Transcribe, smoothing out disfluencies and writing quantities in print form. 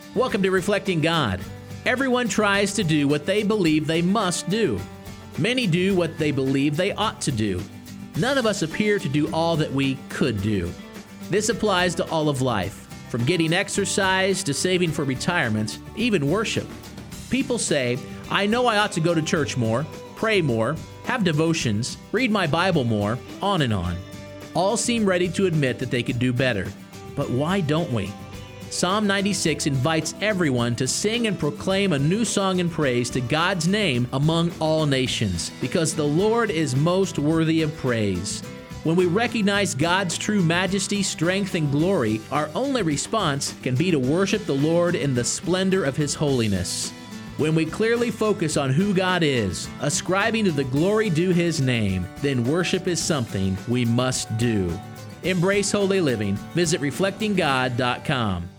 Welcome to Reflecting God. Everyone tries to do what they believe they must do. Many do what they believe they ought to do. None of us appear to do all that we could do. This applies to all of life, from getting exercise to saving for retirement, even worship. People say, I know I ought to go to church more, pray more, have devotions, read my Bible more, on and on. All seem ready to admit that they could do better. But why don't we? Psalm 96 invites everyone to sing and proclaim a new song and praise to God's name among all nations, because the Lord is most worthy of praise. When we recognize God's true majesty, strength, and glory, our only response can be to worship the Lord in the splendor of His holiness. When we clearly focus on who God is, ascribing to the glory due His name, then worship is something we must do. Embrace holy living. Visit reflectinggod.com.